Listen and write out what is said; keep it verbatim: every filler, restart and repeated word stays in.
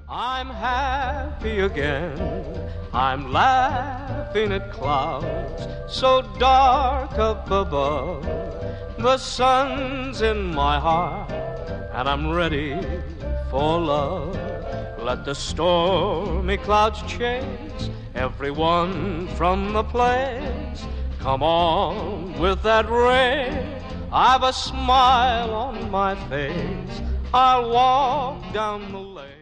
I'm happy again. I'm laughing at clouds so dark up above. The sun's in my heart and I'm ready for love. Let the stormy clouds chase everyone from the place. Come on with that rain. I've a smile on my face. I'll walk down the lane.